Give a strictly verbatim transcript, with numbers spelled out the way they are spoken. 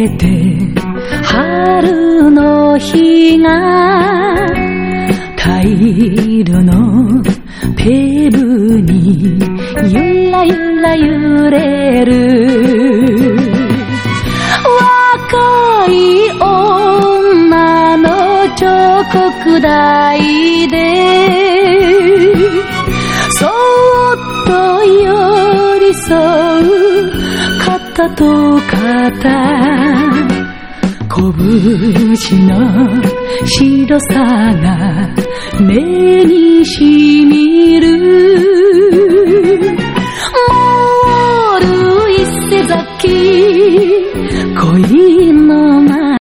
て春の日がタイルのペーブにゆらゆら揺れる若い女の彫刻台でそっと寄り添う肩と肩拳の白さが目にしみるもうる伊勢崎恋の